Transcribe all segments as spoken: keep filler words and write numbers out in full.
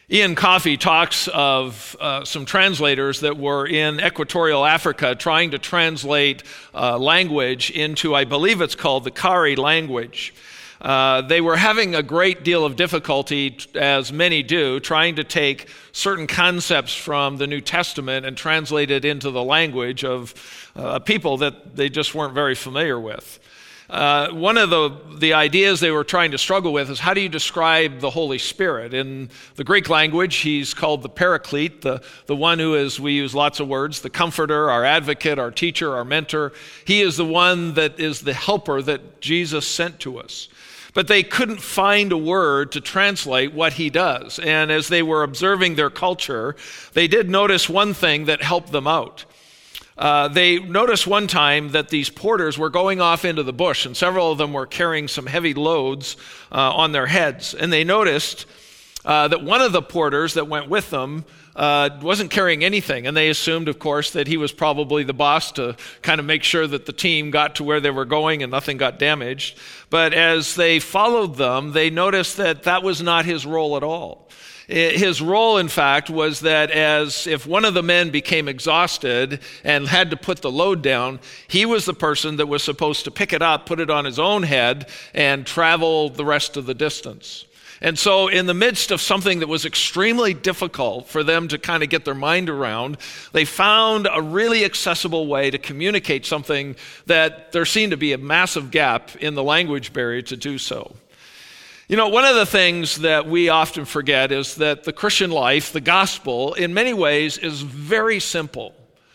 Ian Coffey talks of uh, some translators that were in equatorial Africa trying to translate uh, language into, I believe it's called the Kari language. Uh, they were having a great deal of difficulty, as many do, trying to take certain concepts from the New Testament and translate it into the language of uh, people that they just weren't very familiar with. Uh, one of the, the ideas they were trying to struggle with is, how do you describe the Holy Spirit? In the Greek language, he's called the Paraclete, the, the one who is, we use lots of words, the comforter, our advocate, our teacher, our mentor. He is the one that is the helper that Jesus sent to us. But they couldn't find a word to translate what he does. And as they were observing their culture, they did notice one thing that helped them out. Uh, they noticed one time that these porters were going off into the bush, and several of them were carrying some heavy loads uh, on their heads. And they noticed uh, that one of the porters that went with them uh, wasn't carrying anything. And they assumed, of course, that he was probably the boss to kind of make sure that the team got to where they were going and nothing got damaged. But as they followed them, they noticed that that was not his role at all. His role, in fact, was that as if one of the men became exhausted and had to put the load down, he was the person that was supposed to pick it up, put it on his own head, and travel the rest of the distance. And so in the midst of something that was extremely difficult for them to kind of get their mind around, they found a really accessible way to communicate something that there seemed to be a massive gap in the language barrier to do so. You know, one of the things that we often forget is that the Christian life, the gospel, in many ways is very simple.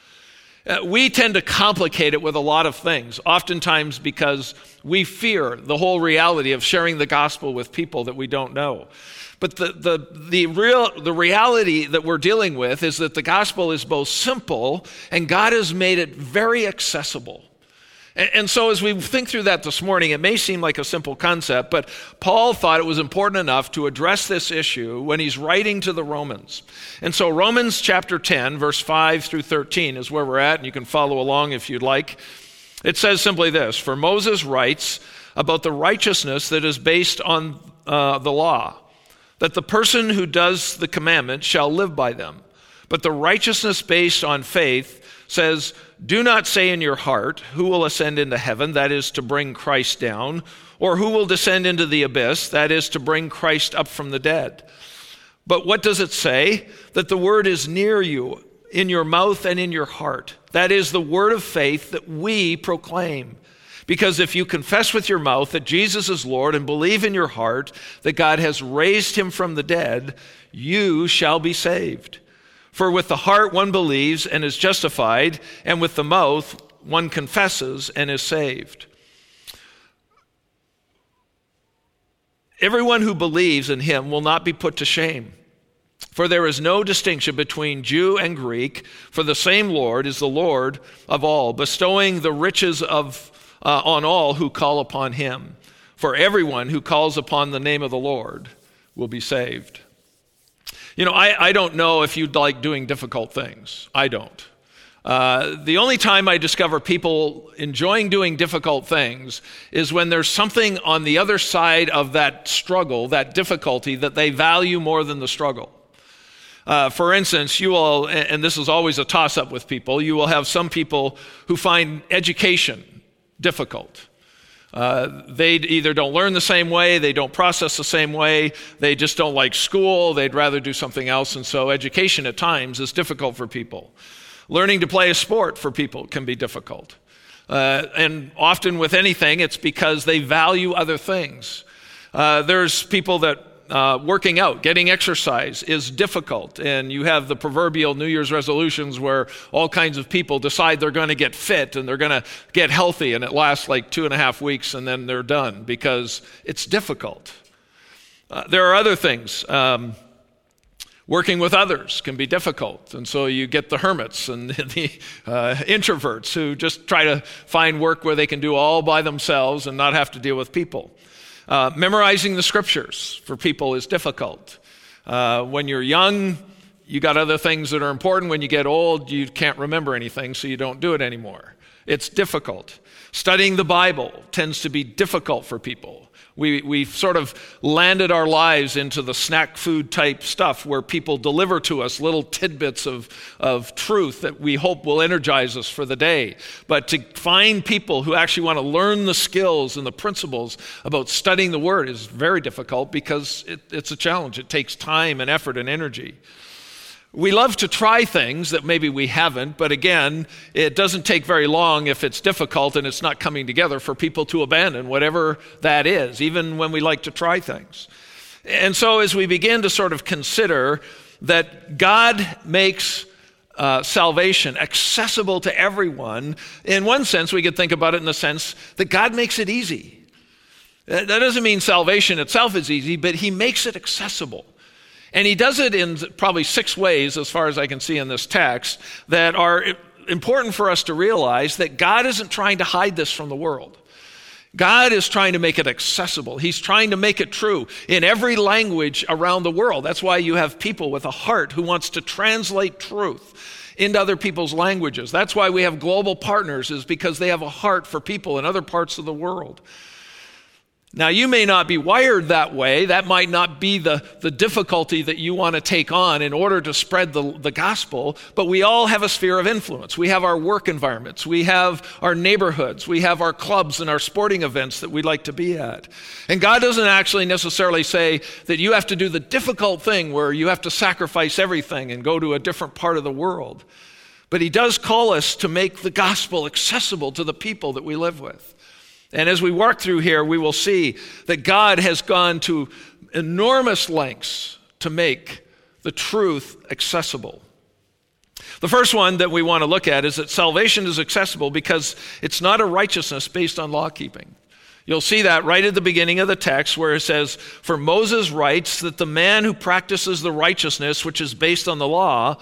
Uh, we tend to complicate it with a lot of things, oftentimes because we fear the whole reality of sharing the gospel with people that we don't know. But the, the, the, real, the reality that we're dealing with is that the gospel is both simple and God has made it very accessible. And so as we think through that this morning, it may seem like a simple concept, but Paul thought it was important enough to address this issue when he's writing to the Romans. And so Romans chapter ten, verse five through thirteen is where we're at, and you can follow along if you'd like. It says simply this: "For Moses writes about the righteousness that is based on uh, the law, that the person who does the commandments shall live by them. But the righteousness based on faith says, do not say in your heart, who will ascend into heaven, that is to bring Christ down, or who will descend into the abyss, that is to bring Christ up from the dead. But what does it say? That the word is near you, in your mouth and in your heart. That is the word of faith that we proclaim. Because if you confess with your mouth that Jesus is Lord and believe in your heart that God has raised him from the dead, you shall be saved. For with the heart one believes and is justified, and with the mouth one confesses and is saved. Everyone who believes in him will not be put to shame. For there is no distinction between Jew and Greek, for the same Lord is the Lord of all, bestowing the riches of uh, on all who call upon him. For everyone who calls upon the name of the Lord will be saved." You know, I, I don't know if you'd like doing difficult things. I don't. Uh, the only time I discover people enjoying doing difficult things is when there's something on the other side of that struggle, that difficulty, that they value more than the struggle. Uh, for instance, you will, and this is always a toss-up with people, you will have some people who find education difficult. Uh, they either don't learn the same way, they don't process the same way, they just don't like school, they'd rather do something else, and so education at times is difficult for people. Learning to play a sport for people can be difficult. Uh, and often with anything, it's because they value other things. Uh, there's people that Uh, working out, getting exercise is difficult, and you have the proverbial New Year's resolutions where all kinds of people decide they're going to get fit and they're going to get healthy, and it lasts like two and a half weeks and then they're done because it's difficult. Uh, there are other things. Um, working with others can be difficult, and so you get the hermits and the uh, introverts who just try to find work where they can do all by themselves and not have to deal with people. Uh, memorizing the scriptures for people is difficult. Uh, when you're young, you got other things that are important. When you get old, you can't remember anything, so you don't do it anymore. It's difficult. Studying the Bible tends to be difficult for people. We, we've sort of landed our lives into the snack food type stuff where people deliver to us little tidbits of, of truth that we hope will energize us for the day. But to find people who actually want to learn the skills and the principles about studying the Word is very difficult because it, it's a challenge. It takes time and effort and energy. We love to try things that maybe we haven't, but again, it doesn't take very long if it's difficult and it's not coming together for people to abandon whatever that is, even when we like to try things. And so as we begin to sort of consider that God makes uh, salvation accessible to everyone, in one sense we could think about it in the sense that God makes it easy. That doesn't mean salvation itself is easy, but he makes it accessible. And he does it in probably six ways, as far as I can see in this text, that are important for us to realize that God isn't trying to hide this from the world. God is trying to make it accessible. He's trying to make it true in every language around the world. That's why you have people with a heart who wants to translate truth into other people's languages. That's why we have global partners, is because they have a heart for people in other parts of the world. Now, you may not be wired that way. That might not be the, the difficulty that you want to take on in order to spread the, the gospel, but we all have a sphere of influence. We have our work environments. We have our neighborhoods. We have our clubs and our sporting events that we'd like to be at. And God doesn't actually necessarily say that you have to do the difficult thing where you have to sacrifice everything and go to a different part of the world. But he does call us to make the gospel accessible to the people that we live with. And as we work through here, we will see that God has gone to enormous lengths to make the truth accessible. The first one that we want to look at is that salvation is accessible because it's not a righteousness based on law keeping. You'll see that right at the beginning of the text where it says, "For Moses writes that the man who practices the righteousness which is based on the law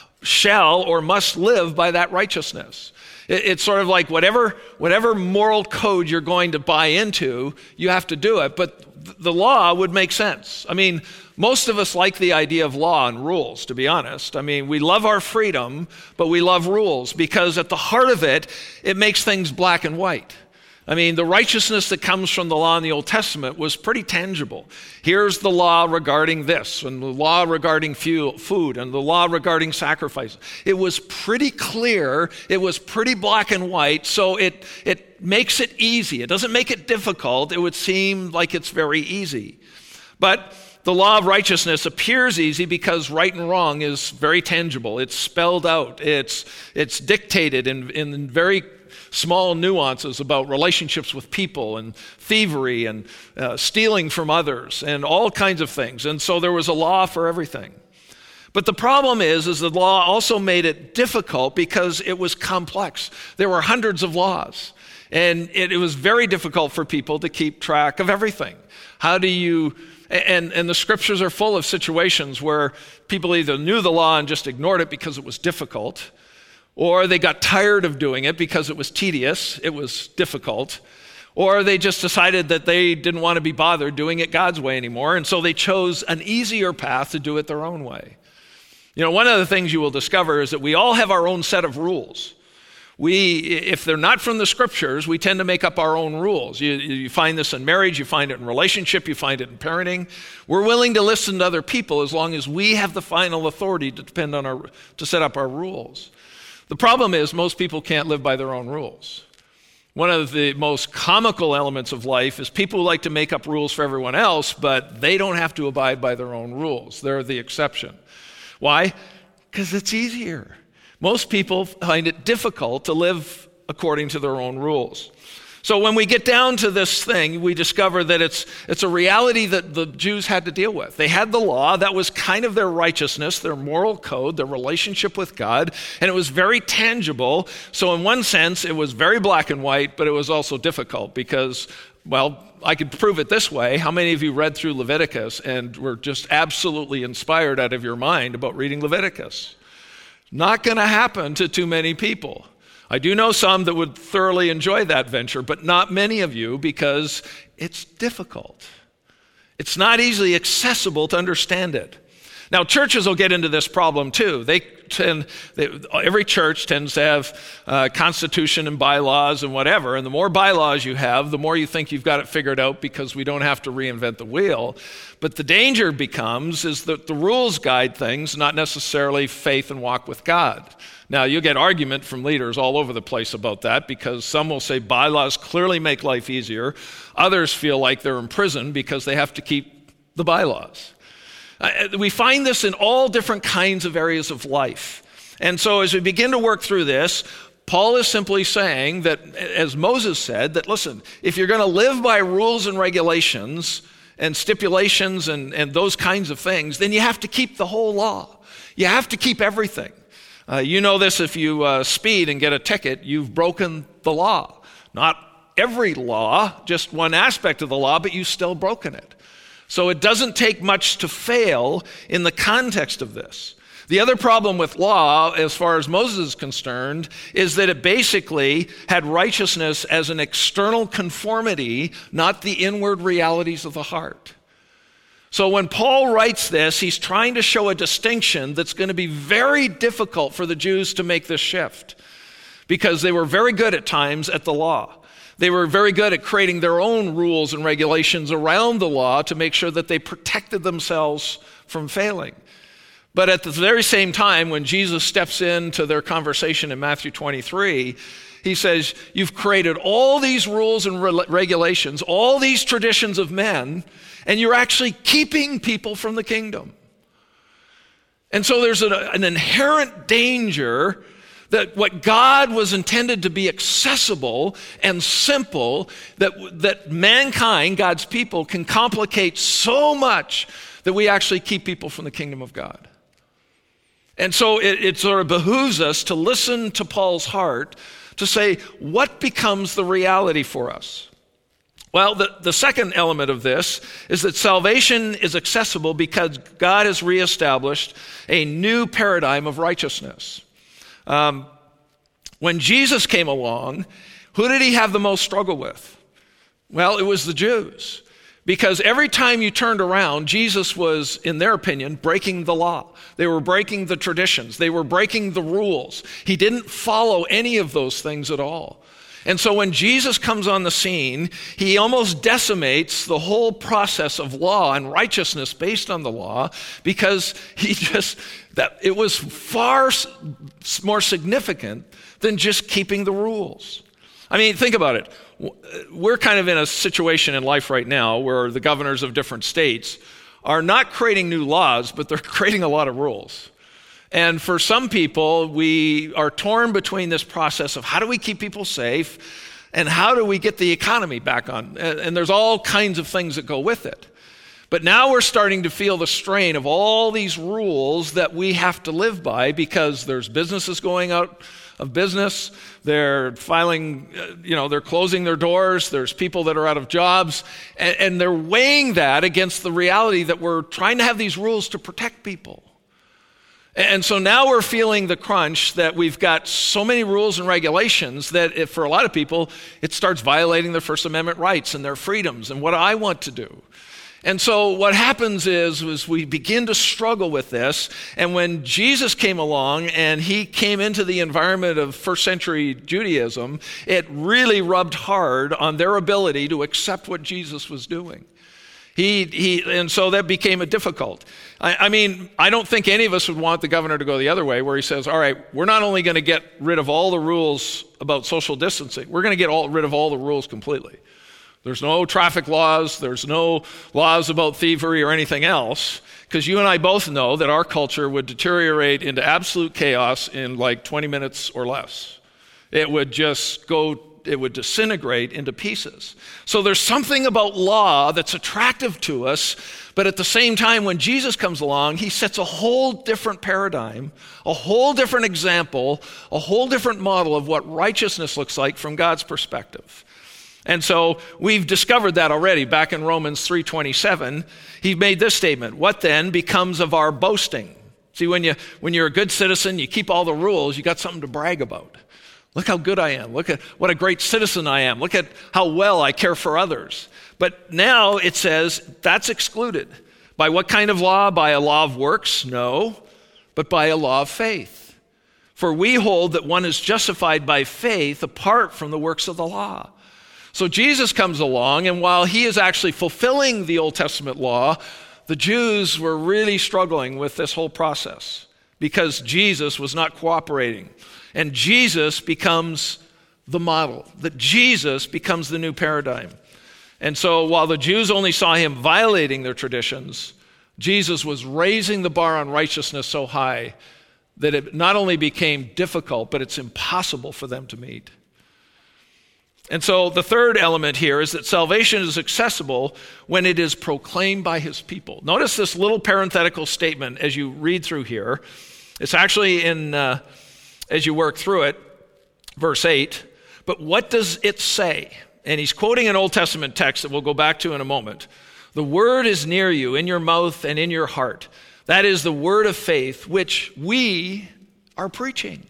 shall or must live by that righteousness." It's sort of like whatever whatever moral code you're going to buy into, you have to do it. But the law would make sense. I mean, most of us like the idea of law and rules, to be honest. I mean, we love our freedom, but we love rules because at the heart of it, it makes things black and white. I mean, the righteousness that comes from the law in the Old Testament was pretty tangible. Here's the law regarding this, and the law regarding food, and the law regarding sacrifice. It was pretty clear. It was pretty black and white, so it, it makes it easy. It doesn't make it difficult. It would seem like it's very easy. But the law of righteousness appears easy because right and wrong is very tangible. It's spelled out. It's, it's dictated in, in very small nuances about relationships with people and thievery and uh, stealing from others and all kinds of things. And so there was a law for everything. But the problem is, is the law also made it difficult because it was complex. There were hundreds of laws. And it, it was very difficult for people to keep track of everything. How do you... And, and the scriptures are full of situations where people either knew the law and just ignored it because it was difficult, or they got tired of doing it because it was tedious, it was difficult, or they just decided that they didn't want to be bothered doing it God's way anymore, and so they chose an easier path to do it their own way. You know, one of the things you will discover is that we all have our own set of rules. We, if they're not from the scriptures, we tend to make up our own rules. You, you find this in marriage, you find it in relationship, you find it in parenting. We're willing to listen to other people as long as we have the final authority to depend on our, to set up our rules. The problem is most people can't live by their own rules. One of the most comical elements of life is people who like to make up rules for everyone else, but they don't have to abide by their own rules. They're the exception. Why? Because it's easier. Most people find it difficult to live according to their own rules. So when we get down to this thing, we discover that it's it's a reality that the Jews had to deal with. They had the law. That was kind of their righteousness, their moral code, their relationship with God, and it was very tangible. So in one sense, it was very black and white, but it was also difficult because, well, I could prove it this way. How many of you read through Leviticus and were just absolutely inspired out of your mind about reading Leviticus? Not going to happen to too many people. I do know some that would thoroughly enjoy that venture, but not many of you because it's difficult. It's not easily accessible to understand it. Now, churches will get into this problem too. They tend, they, every church tends to have uh, constitution and bylaws and whatever, and the more bylaws you have, the more you think you've got it figured out because we don't have to reinvent the wheel. But the danger becomes is that the rules guide things, not necessarily faith and walk with God. Now, you'll get argument from leaders all over the place about that because some will say bylaws clearly make life easier. Others feel like they're imprisoned because they have to keep the bylaws. Uh, we find this in all different kinds of areas of life. And so as we begin to work through this, Paul is simply saying that, as Moses said, that listen, if you're going to live by rules and regulations and stipulations and, and those kinds of things, then you have to keep the whole law. You have to keep everything. Uh, you know this, if you uh, speed and get a ticket, you've broken the law. Not every law, just one aspect of the law, but you've still broken it. So it doesn't take much to fail in the context of this. The other problem with law, as far as Moses is concerned, is that it basically had righteousness as an external conformity, not the inward realities of the heart. So when Paul writes this, he's trying to show a distinction that's going to be very difficult for the Jews to make this shift, because they were very good at times at the law. They were very good at creating their own rules and regulations around the law to make sure that they protected themselves from failing. But at the very same time, when Jesus steps into their conversation in Matthew twenty-three, he says, you've created all these rules and re- regulations, all these traditions of men, and you're actually keeping people from the kingdom. And so there's a, an inherent danger that what God was intended to be accessible and simple, that, that mankind, God's people, can complicate so much that we actually keep people from the kingdom of God. And so it, it sort of behooves us to listen to Paul's heart to say, what becomes the reality for us? Well, the, the second element of this is that salvation is accessible because God has reestablished a new paradigm of righteousness. Um, when Jesus came along, who did he have the most struggle with? Well, it was the Jews. Because every time you turned around, Jesus was, in their opinion, breaking the law. They were breaking the traditions. They were breaking the rules. He didn't follow any of those things at all. And so when Jesus comes on the scene, he almost decimates the whole process of law and righteousness based on the law, because he just, that it was far more significant than just keeping the rules. I mean, think about it. We're kind of in a situation in life right now where the governors of different states are not creating new laws, but they're creating a lot of rules. And for some people, we are torn between this process of how do we keep people safe and how do we get the economy back on? And there's all kinds of things that go with it. But now we're starting to feel the strain of all these rules that we have to live by, because there's businesses going out of business, they're filing, you know, they're closing their doors, there's people that are out of jobs, and, and they're weighing that against the reality that we're trying to have these rules to protect people. And so now we're feeling the crunch that we've got so many rules and regulations that if, for a lot of people, it starts violating their First Amendment rights and their freedoms and what I want to do. And so what happens is, is we begin to struggle with this. And when Jesus came along and he came into the environment of first century Judaism, it really rubbed hard on their ability to accept what Jesus was doing. He, he, and so that became a difficult. I, I mean, I don't think any of us would want the governor to go the other way, where he says, all right, we're not only going to get rid of all the rules about social distancing, we're going to get all, rid of all the rules completely. There's no traffic laws, there's no laws about thievery or anything else, because you and I both know that our culture would deteriorate into absolute chaos in like twenty minutes or less. It would just go, it would disintegrate into pieces. So there's something about law that's attractive to us, but at the same time, when Jesus comes along, he sets a whole different paradigm, a whole different example, a whole different model of what righteousness looks like from God's perspective. And so we've discovered that already. Back in Romans three twenty-seven, he made this statement: what then becomes of our boasting? See, when, you, when you're a good citizen, you keep all the rules, you got something to brag about. Look how good I am. Look at what a great citizen I am. Look at how well I care for others. But now it says that's excluded. By what kind of law? By a law of works? No, but by a law of faith. For we hold that one is justified by faith apart from the works of the law. So Jesus comes along, and while he is actually fulfilling the Old Testament law, the Jews were really struggling with this whole process because Jesus was not cooperating. And Jesus becomes the model, that Jesus becomes the new paradigm. And so while the Jews only saw him violating their traditions, Jesus was raising the bar on righteousness so high that it not only became difficult, but it's impossible for them to meet. And so the third element here is that salvation is accessible when it is proclaimed by his people. Notice this little parenthetical statement as you read through here. It's actually in, uh, as you work through it, verse eight. But what does it say? And he's quoting an Old Testament text that we'll go back to in a moment. The word is near you, in your mouth and in your heart. That is the word of faith, which we are preaching.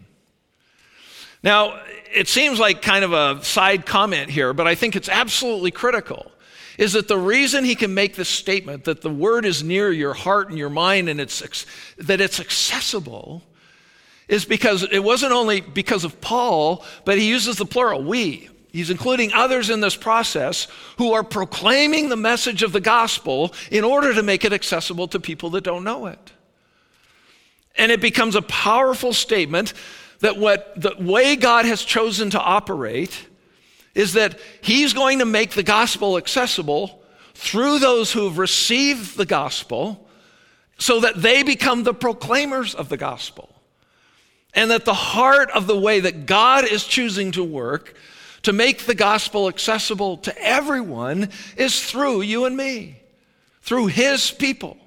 Now, it seems like kind of a side comment here, but I think it's absolutely critical, is that the reason he can make this statement that the word is near your heart and your mind and it's that it's accessible is because it wasn't only because of Paul, but he uses the plural, we. He's including others in this process who are proclaiming the message of the gospel in order to make it accessible to people that don't know it. And it becomes a powerful statement that what the way God has chosen to operate is that he's going to make the gospel accessible through those who have received the gospel so that they become the proclaimers of the gospel. And that the heart of the way that God is choosing to work to make the gospel accessible to everyone is through you and me, through his people.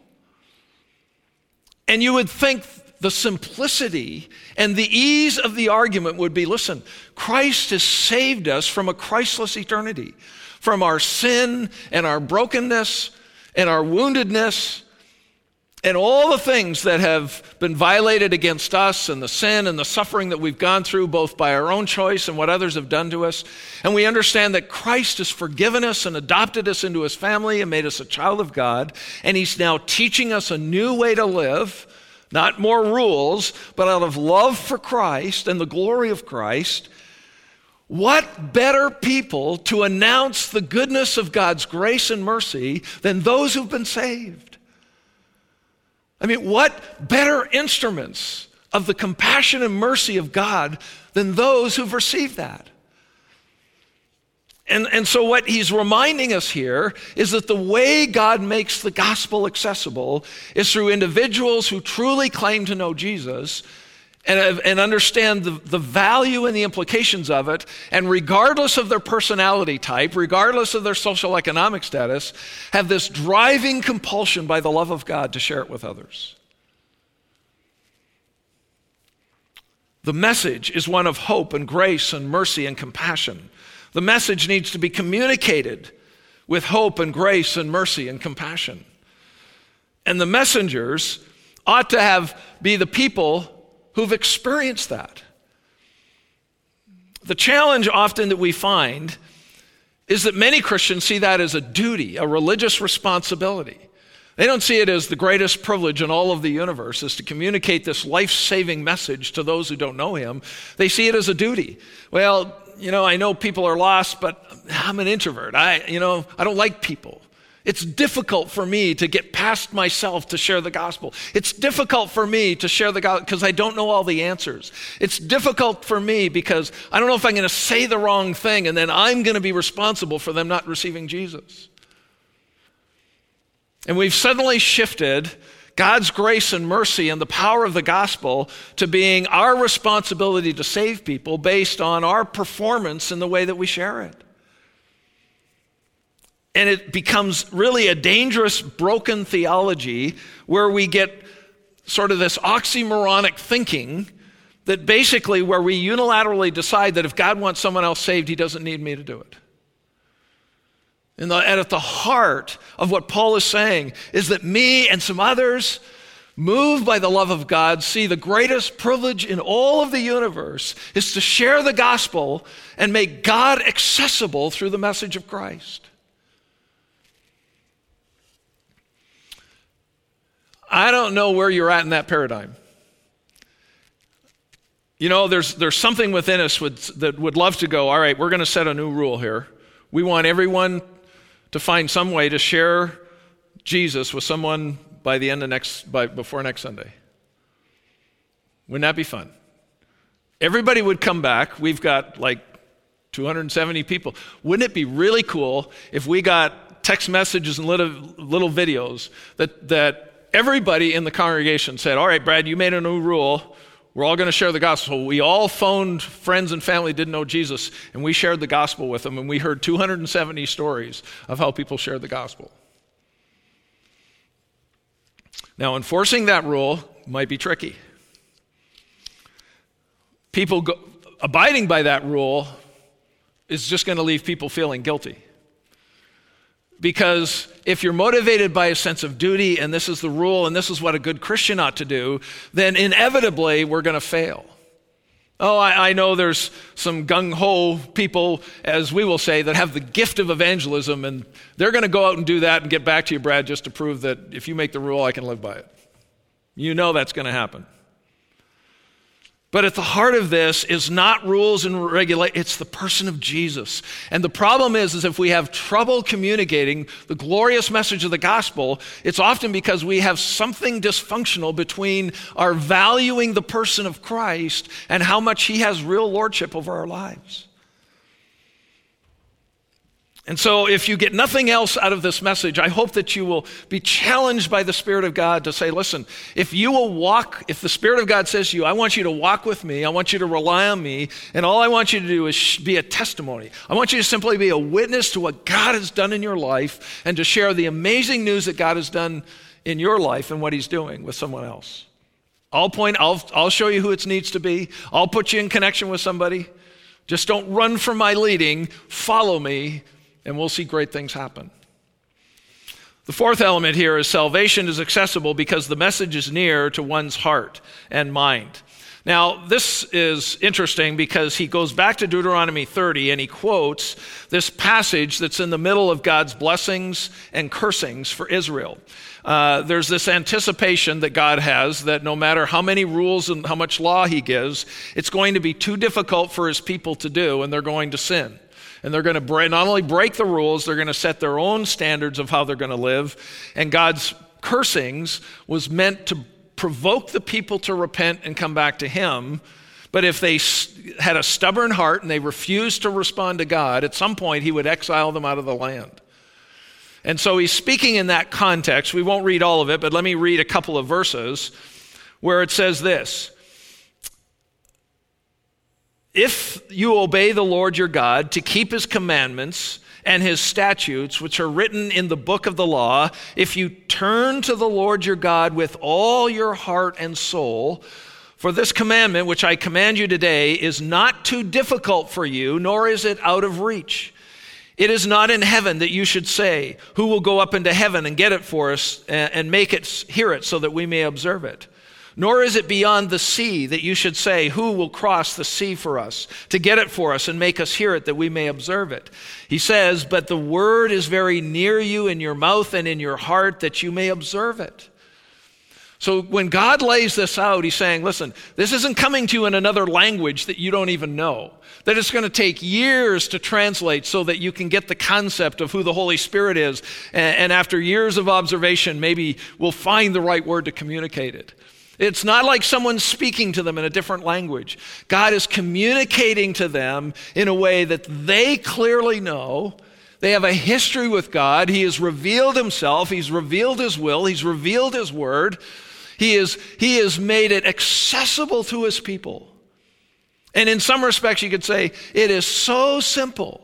And you would think the simplicity and the ease of the argument would be, listen, Christ has saved us from a Christless eternity, from our sin and our brokenness and our woundedness and all the things that have been violated against us and the sin and the suffering that we've gone through both by our own choice and what others have done to us. And we understand that Christ has forgiven us and adopted us into his family and made us a child of God. And he's now teaching us a new way to live, not more rules, but out of love for Christ and the glory of Christ. What better people to announce the goodness of God's grace and mercy than those who've been saved? I mean, what better instruments of the compassion and mercy of God than those who've received that? And, and so what he's reminding us here is that the way God makes the gospel accessible is through individuals who truly claim to know Jesus and, and understand the, the value and the implications of it, and regardless of their personality type, regardless of their social economic status, have this driving compulsion by the love of God to share it with others. The message is one of hope and grace and mercy and compassion. The message needs to be communicated with hope and grace and mercy and compassion. And the messengers ought to have be the people who've experienced that. The challenge often that we find is that many Christians see that as a duty, a religious responsibility. They don't see it as the greatest privilege in all of the universe is to communicate this life-saving message to those who don't know him. They see it as a duty. Well, you know, I know people are lost, but I'm an introvert. I, you know, I don't like people. It's difficult for me to get past myself to share the gospel. It's difficult for me to share the gospel because I don't know all the answers. It's difficult for me because I don't know if I'm going to say the wrong thing and then I'm going to be responsible for them not receiving Jesus. And we've suddenly shifted God's grace and mercy and the power of the gospel to being our responsibility to save people based on our performance in the way that we share it. And it becomes really a dangerous, broken theology where we get sort of this oxymoronic thinking that basically where we unilaterally decide that if God wants someone else saved, he doesn't need me to do it. And, the, and at the heart of what Paul is saying is that me and some others, moved by the love of God, see the greatest privilege in all of the universe is to share the gospel and make God accessible through the message of Christ. I don't know where you're at in that paradigm. You know, there's there's something within us would, that would love to go, all right, we're going to set a new rule here. We want everyone to find some way to share Jesus with someone by the end of next, by before next Sunday. Wouldn't that be fun? Everybody would come back. We've got like two hundred seventy people. Wouldn't it be really cool if we got text messages and little, little videos that, that everybody in the congregation said, all right, Brad, you made a new rule. We're all going to share the gospel. We all phoned friends and family didn't know Jesus, and we shared the gospel with them, and we heard two hundred seventy stories of how people shared the gospel. Now, enforcing that rule might be tricky. People go, abiding by that rule is just going to leave people feeling guilty. Because if you're motivated by a sense of duty, and this is the rule, and this is what a good Christian ought to do, then inevitably we're going to fail. Oh, I, I know there's some gung-ho people, as we will say, that have the gift of evangelism, and they're going to go out and do that and get back to you, Brad, just to prove that if you make the rule, I can live by it. You know that's going to happen. But at the heart of this is not rules and regulations, it's the person of Jesus. And the problem is, is if we have trouble communicating the glorious message of the gospel, it's often because we have something dysfunctional between our valuing the person of Christ and how much he has real lordship over our lives. And so if you get nothing else out of this message, I hope that you will be challenged by the Spirit of God to say, listen, if you will walk, if the Spirit of God says to you, I want you to walk with me, I want you to rely on me, and all I want you to do is be a testimony. I want you to simply be a witness to what God has done in your life and to share the amazing news that God has done in your life and what he's doing with someone else. I'll point, I'll, I'll show you who it needs to be. I'll put you in connection with somebody. Just don't run from my leading. Follow me. And we'll see great things happen. The fourth element here is salvation is accessible because the message is near to one's heart and mind. Now, this is interesting because he goes back to Deuteronomy thirty and he quotes this passage that's in the middle of God's blessings and cursings for Israel. Uh, there's this anticipation that God has that no matter how many rules and how much law he gives, it's going to be too difficult for his people to do, and they're going to sin. And they're going to break, not only break the rules, they're going to set their own standards of how they're going to live. And God's cursings was meant to provoke the people to repent and come back to him. But if they had a stubborn heart and they refused to respond to God, at some point he would exile them out of the land. And so he's speaking in that context. We won't read all of it, but let me read a couple of verses where it says this. If you obey the Lord your God to keep his commandments and his statutes, which are written in the book of the law, if you turn to the Lord your God with all your heart and soul, for this commandment which I command you today is not too difficult for you, nor is it out of reach. It is not in heaven that you should say, who will go up into heaven and get it for us and make it hear it so that we may observe it. Nor is it beyond the sea that you should say, who will cross the sea for us, to get it for us and make us hear it that we may observe it. He says, but the word is very near you in your mouth and in your heart that you may observe it. So when God lays this out, he's saying, listen, this isn't coming to you in another language that you don't even know. That it's going to take years to translate so that you can get the concept of who the Holy Spirit is. And after years of observation, maybe we'll find the right word to communicate it. It's not like someone's speaking to them in a different language. God is communicating to them in a way that they clearly know. They have a history with God. He has revealed himself. He's revealed his will. He's revealed his word. He is, he has made it accessible to his people. And in some respects, you could say it is so simple.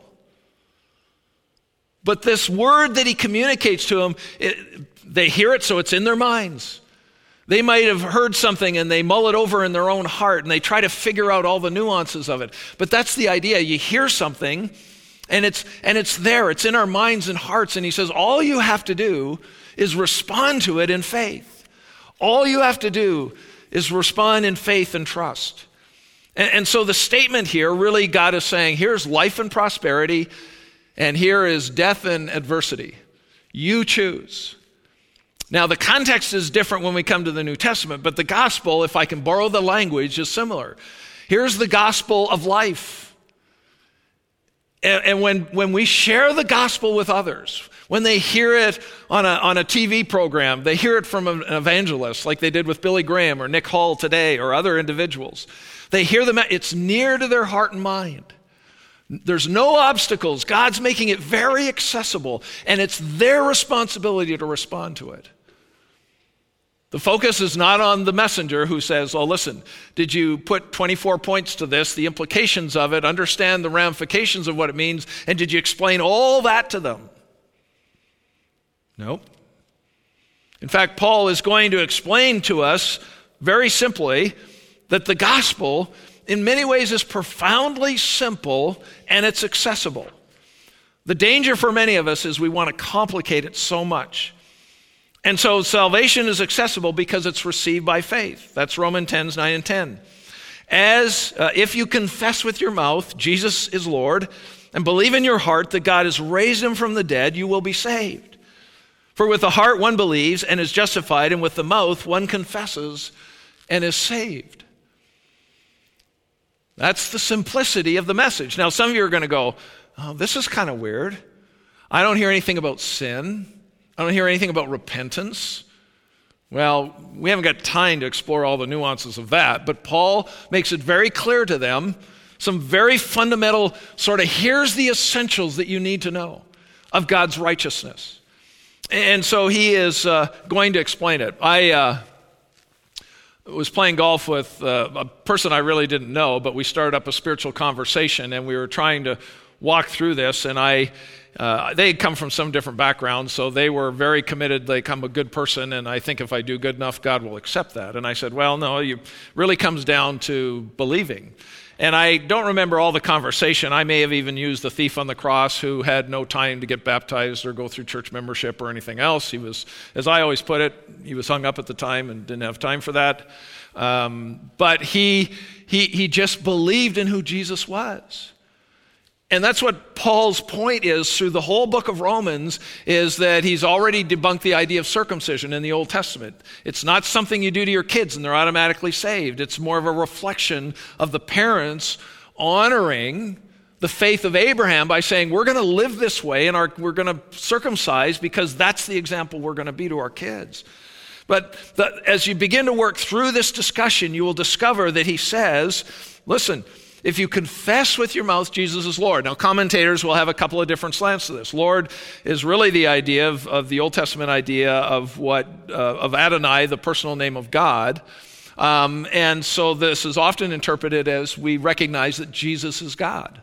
But this word that he communicates to them, it, they hear it, so it's in their minds. They might have heard something and they mull it over in their own heart and they try to figure out all the nuances of it. But that's the idea. You hear something and it's and it's there. It's in our minds and hearts. And he says, all you have to do is respond to it in faith. All you have to do is respond in faith and trust. And, and so the statement here, really God is saying, here's life and prosperity and here is death and adversity. You choose. Now, the context is different when we come to the New Testament, but the gospel, if I can borrow the language, is similar. Here's the gospel of life. And, and when, when we share the gospel with others, when they hear it on a, on a T V program, they hear it from an evangelist like they did with Billy Graham or Nick Hall today or other individuals, they hear them, it's near to their heart and mind. There's no obstacles. God's making it very accessible, and it's their responsibility to respond to it. The focus is not on the messenger who says, oh, listen, did you put twenty-four points to this, the implications of it, understand the ramifications of what it means, and did you explain all that to them? No. In fact, Paul is going to explain to us very simply that the gospel in many ways is profoundly simple and it's accessible. The danger for many of us is we want to complicate it so much. And so salvation is accessible because it's received by faith. That's Romans ten, nine and ten. As uh, if you confess with your mouth Jesus is Lord and believe in your heart that God has raised him from the dead, you will be saved. For with the heart one believes and is justified, and with the mouth one confesses and is saved. That's the simplicity of the message. Now, some of you are going to go, oh, this is kind of weird. I don't hear anything about sin. I don't hear anything about repentance. Well, we haven't got time to explore all the nuances of that, but Paul makes it very clear to them, some very fundamental sort of, here's the essentials that you need to know of God's righteousness. And so he is uh, going to explain it. I uh, was playing golf with uh, a person I really didn't know, but we started up a spiritual conversation, and we were trying to walk through this, and I Uh, they had come from some different backgrounds, so they were very committed. They come a good person, and I think if I do good enough, God will accept that. And I said, well, no, it really comes down to believing. And I don't remember all the conversation. I may have even used the thief on the cross who had no time to get baptized or go through church membership or anything else. He was, as I always put it, he was hung up at the time and didn't have time for that. Um, but he, he, he just believed in who Jesus was. And that's what Paul's point is through the whole book of Romans, is that he's already debunked the idea of circumcision in the Old Testament. It's not something you do to your kids and they're automatically saved. It's more of a reflection of the parents honoring the faith of Abraham by saying, we're going to live this way and our, we're going to circumcise because that's the example we're going to be to our kids. But the, as you begin to work through this discussion, you will discover that he says, listen, if you confess with your mouth Jesus is Lord. Now, commentators will have a couple of different slants to this. Lord is really the idea of, of the Old Testament idea of what uh, of Adonai, the personal name of God. Um, and so this is often interpreted as we recognize that Jesus is God.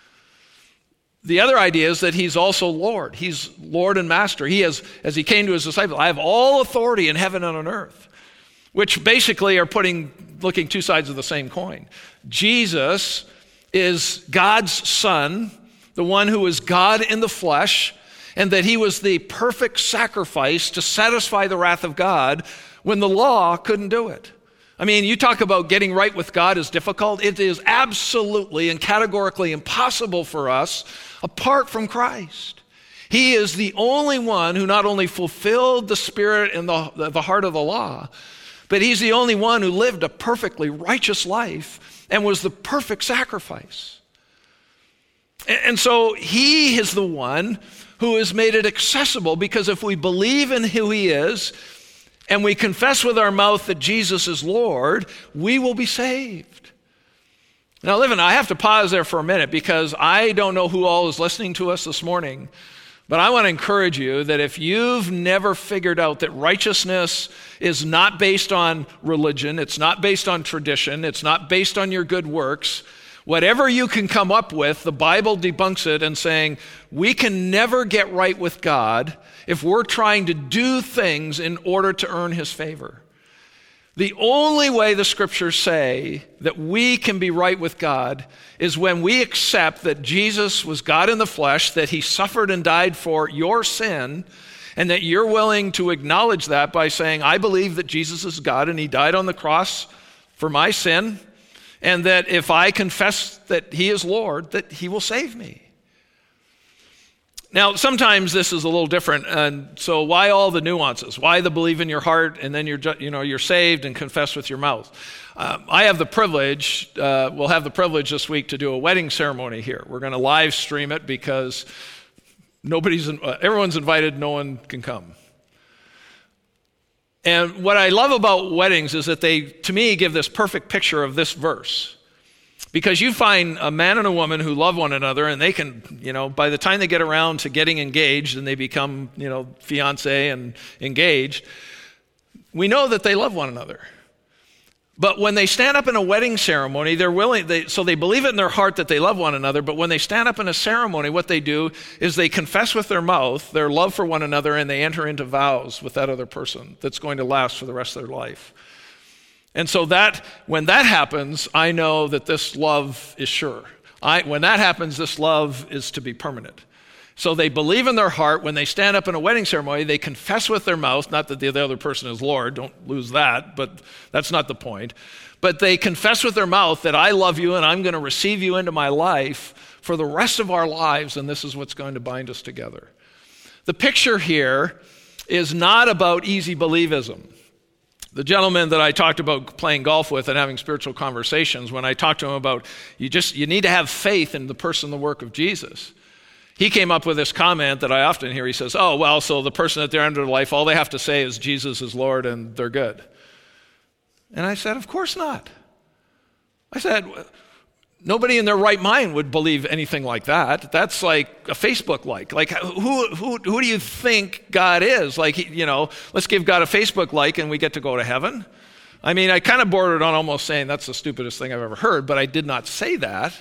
The other idea is that he's also Lord. He's Lord and Master. He has, as he came to his disciples, I have all authority in heaven and on earth, which basically are putting, looking two sides of the same coin. Jesus is God's Son, the one who is God in the flesh, and that he was the perfect sacrifice to satisfy the wrath of God when the law couldn't do it. I mean, you talk about getting right with God is difficult. It is absolutely and categorically impossible for us apart from Christ. He is the only one who not only fulfilled the spirit and the, the heart of the law, but he's the only one who lived a perfectly righteous life and was the perfect sacrifice. And so he is the one who has made it accessible, because if we believe in who he is and we confess with our mouth that Jesus is Lord, we will be saved. Now, listen, I have to pause there for a minute because I don't know who all is listening to us this morning, but I want to encourage you that if you've never figured out that righteousness is not based on religion, it's not based on tradition, it's not based on your good works, whatever you can come up with, the Bible debunks it and saying we can never get right with God if we're trying to do things in order to earn his favor. The only way the scriptures say that we can be right with God is when we accept that Jesus was God in the flesh, that he suffered and died for your sin, and that you're willing to acknowledge that by saying, I believe that Jesus is God and he died on the cross for my sin, and that if I confess that he is Lord, that he will save me. Now, sometimes this is a little different, and so why all the nuances? Why the believe in your heart and then you're, you know, you're saved and confess with your mouth? Um, I have the privilege, uh, we'll have the privilege this week to do a wedding ceremony here. We're going to live stream it because nobody's, uh, everyone's invited, no one can come. And what I love about weddings is that they, to me, give this perfect picture of this verse. Because you find a man and a woman who love one another, and they can, you know, by the time they get around to getting engaged and they become, you know, fiance and engaged, we know that they love one another. But when they stand up in a wedding ceremony, they're willing, they, so they believe it in their heart that they love one another, but when they stand up in a ceremony, what they do is they confess with their mouth their love for one another, and they enter into vows with that other person that's going to last for the rest of their life. And so that, when that happens, I know that this love is sure. I, when that happens, this love is to be permanent. So they believe in their heart. When they stand up in a wedding ceremony, they confess with their mouth, not that the other person is Lord, don't lose that, but that's not the point. But they confess with their mouth that I love you and I'm going to receive you into my life for the rest of our lives, and this is what's going to bind us together. The picture here is not about easy believism. The gentleman that I talked about playing golf with and having spiritual conversations, when I talked to him about you just you need to have faith in the person, the work of Jesus, he came up with this comment that I often hear. He says, oh, well, so the person at their end of their life, all they have to say is Jesus is Lord and they're good. And I said, of course not. I said, nobody in their right mind would believe anything like that. That's like a Facebook like. Like, who who who do you think God is? Like, you know, let's give God a Facebook like and we get to go to heaven. I mean, I kind of bordered on almost saying that's the stupidest thing I've ever heard, but I did not say that.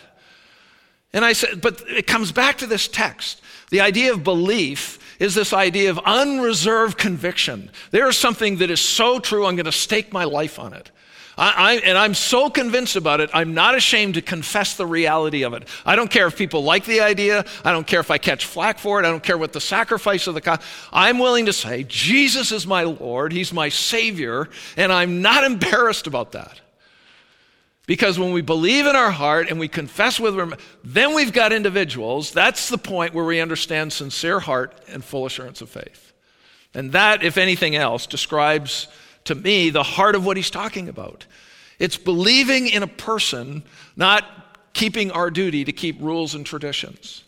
And I said, but it comes back to this text. The idea of belief is this idea of unreserved conviction. There is something that is so true, I'm going to stake my life on it. I, I, and I'm so convinced about it, I'm not ashamed to confess the reality of it. I don't care if people like the idea. I don't care if I catch flack for it. I don't care what the sacrifice of the co- I'm willing to say, Jesus is my Lord, he's my Savior, and I'm not embarrassed about that. Because when we believe in our heart and we confess with our mouth, then we've got individuals. That's the point where we understand sincere heart and full assurance of faith. And that, if anything else, describes to me the heart of what he's talking about. It's believing in a person, not keeping our duty to keep rules and traditions.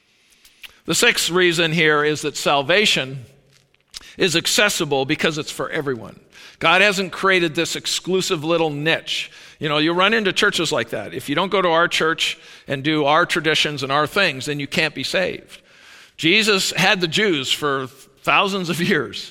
The sixth reason here is that salvation is accessible because it's for everyone. God hasn't created this exclusive little niche. You know, you run into churches like that. If you don't go to our church and do our traditions and our things, then you can't be saved. Jesus had the Jews for thousands of years.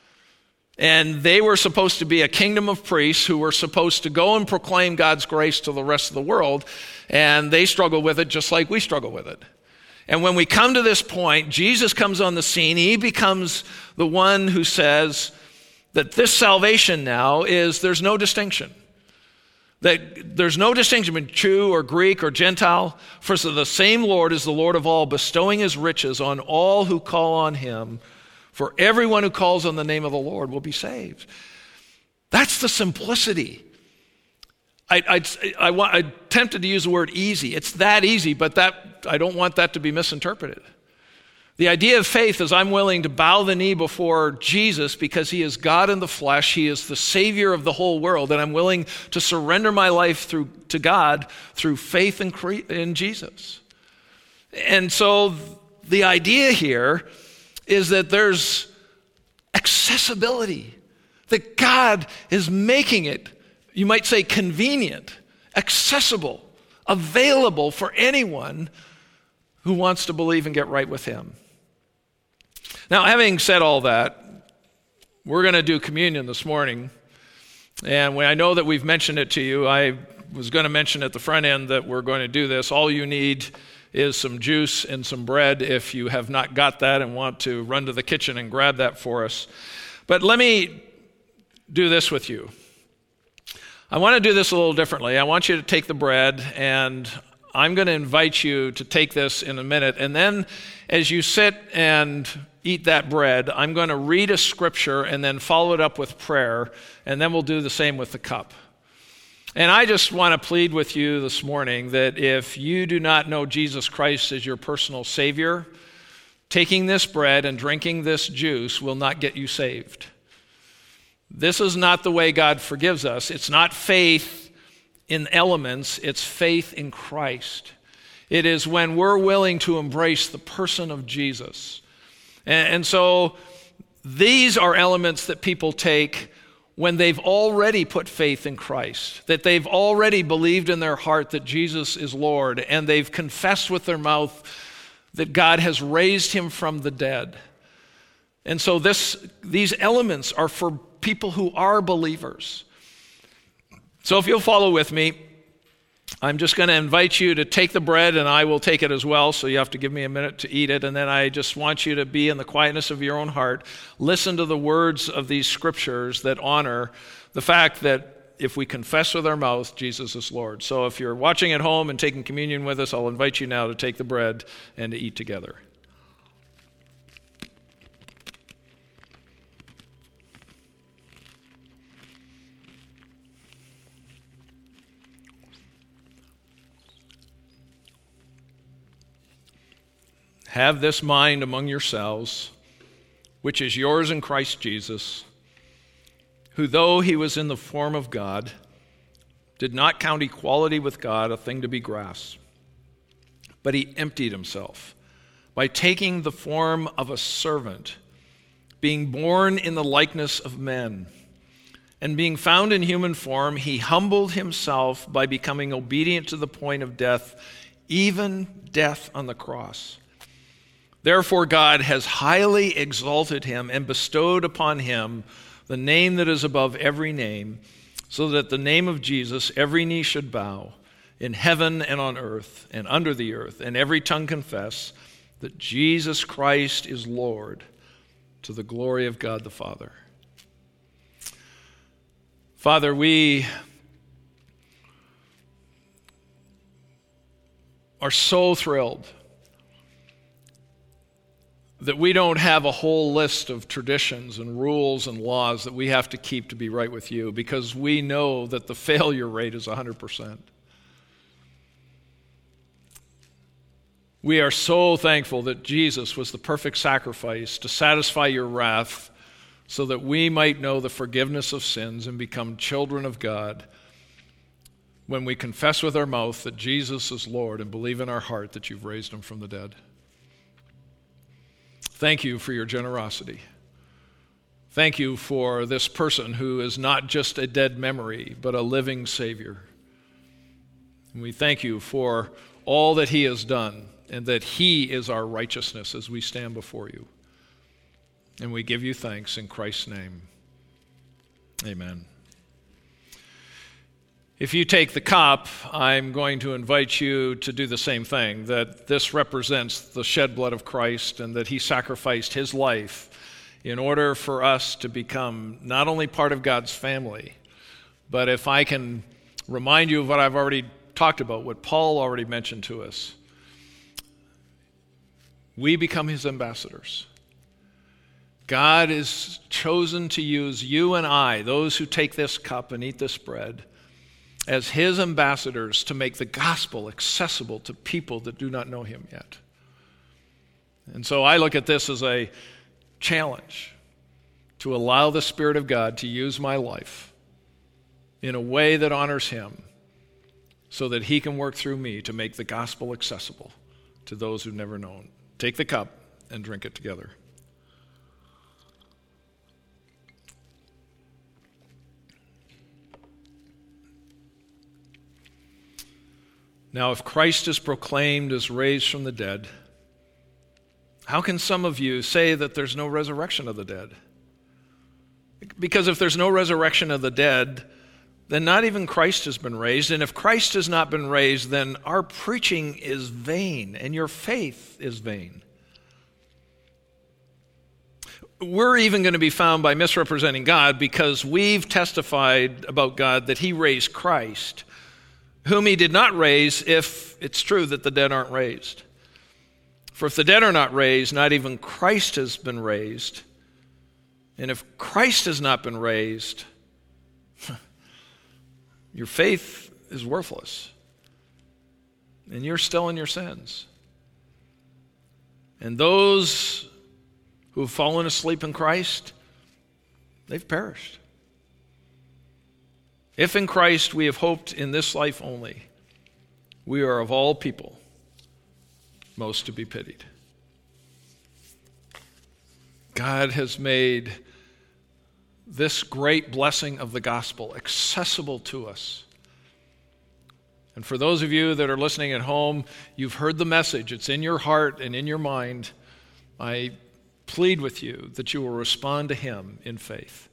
And they were supposed to be a kingdom of priests who were supposed to go and proclaim God's grace to the rest of the world. And they struggle with it just like we struggle with it. And when we come to this point, Jesus comes on the scene. He becomes the one who says that this salvation now is there's no distinction. That there's no distinction between Jew or Greek or Gentile. For so the same Lord is the Lord of all, bestowing his riches on all who call on him. For everyone who calls on the name of the Lord will be saved. That's the simplicity. I, I, I, want, I tempted to use the word easy. It's that easy, but that I don't want that to be misinterpreted. The idea of faith is I'm willing to bow the knee before Jesus because he is God in the flesh. He is the Savior of the whole world, and I'm willing to surrender my life through to God through faith in, in Jesus. And so the idea here is that there's accessibility, that God is making it, you might say, convenient, accessible, available for anyone who wants to believe and get right with him. Now, having said all that, we're going to do communion this morning. And when I know that we've mentioned it to you, I was going to mention at the front end that we're going to do this. All you need is some juice and some bread if you have not got that and want to run to the kitchen and grab that for us. But let me do this with you. I want to do this a little differently. I want you to take the bread, and I'm going to invite you to take this in a minute. And then as you sit and eat that bread, I'm going to read a scripture and then follow it up with prayer, and then we'll do the same with the cup. And I just want to plead with you this morning that if you do not know Jesus Christ as your personal Savior, taking this bread and drinking this juice will not get you saved. This is not the way God forgives us. It's not faith in elements, it's faith in Christ. It is when we're willing to embrace the person of Jesus. And, and so these are elements that people take when they've already put faith in Christ, that they've already believed in their heart that Jesus is Lord, and they've confessed with their mouth that God has raised him from the dead. And so this, these elements are for people who are believers. So if you'll follow with me, I'm just going to invite you to take the bread, and I will take it as well, so you have to give me a minute to eat it, and then I just want you to be in the quietness of your own heart. Listen to the words of these scriptures that honor the fact that if we confess with our mouth, Jesus is Lord. So if you're watching at home and taking communion with us, I'll invite you now to take the bread and to eat together. Have this mind among yourselves, which is yours in Christ Jesus, who though he was in the form of God, did not count equality with God a thing to be grasped, but he emptied himself by taking the form of a servant, being born in the likeness of men. And being found in human form, he humbled himself by becoming obedient to the point of death, even death on the cross. Therefore, God has highly exalted him and bestowed upon him the name that is above every name, so that at the name of Jesus every knee should bow, in heaven and on earth and under the earth, and every tongue confess that Jesus Christ is Lord, to the glory of God the Father. Father, we are so thrilled that we don't have a whole list of traditions and rules and laws that we have to keep to be right with you, because we know that the failure rate is one hundred percent. We are so thankful that Jesus was the perfect sacrifice to satisfy your wrath so that we might know the forgiveness of sins and become children of God when we confess with our mouth that Jesus is Lord and believe in our heart that you've raised him from the dead. Thank you for your generosity. Thank you for this person who is not just a dead memory, but a living Savior. And we thank you for all that he has done, and that he is our righteousness as we stand before you. And we give you thanks in Christ's name. Amen. If you take the cup, I'm going to invite you to do the same thing, that this represents the shed blood of Christ and that he sacrificed his life in order for us to become not only part of God's family, but if I can remind you of what I've already talked about, what Paul already mentioned to us, we become his ambassadors. God is chosen to use you and I, those who take this cup and eat this bread, as his ambassadors to make the gospel accessible to people that do not know him yet. And so I look at this as a challenge to allow the Spirit of God to use my life in a way that honors him so that he can work through me to make the gospel accessible to those who've never known. Take the cup and drink it together. Now, if Christ is proclaimed as raised from the dead, how can some of you say that there's no resurrection of the dead? Because if there's no resurrection of the dead, then not even Christ has been raised. And if Christ has not been raised, then our preaching is vain and your faith is vain. We're even going to be found by misrepresenting God because we've testified about God that he raised Christ, whom he did not raise, if it's true that the dead aren't raised. For if the dead are not raised, not even Christ has been raised. And if Christ has not been raised, your faith is worthless. And you're still in your sins. And those who have fallen asleep in Christ, they've perished. If in Christ we have hoped in this life only, we are of all people most to be pitied. God has made this great blessing of the gospel accessible to us. And for those of you that are listening at home, you've heard the message. It's in your heart and in your mind. I plead with you that you will respond to him in faith.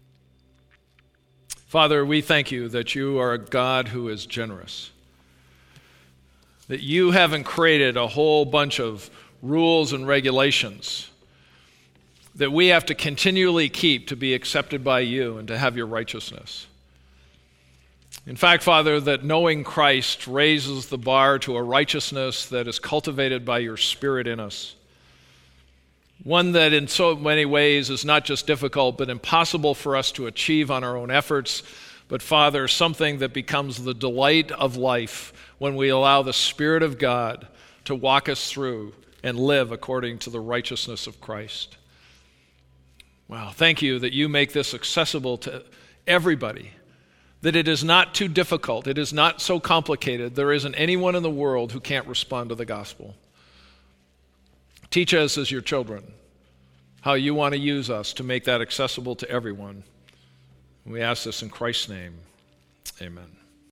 Father, we thank you that you are a God who is generous, that you haven't created a whole bunch of rules and regulations that we have to continually keep to be accepted by you and to have your righteousness. In fact, Father, that knowing Christ raises the bar to a righteousness that is cultivated by your Spirit in us. One that in so many ways is not just difficult, but impossible for us to achieve on our own efforts, but Father, something that becomes the delight of life when we allow the Spirit of God to walk us through and live according to the righteousness of Christ. Wow, thank you that you make this accessible to everybody, that it is not too difficult, it is not so complicated. There isn't anyone in the world who can't respond to the gospel. Teach us as your children how you want to use us to make that accessible to everyone. We ask this in Christ's name. Amen.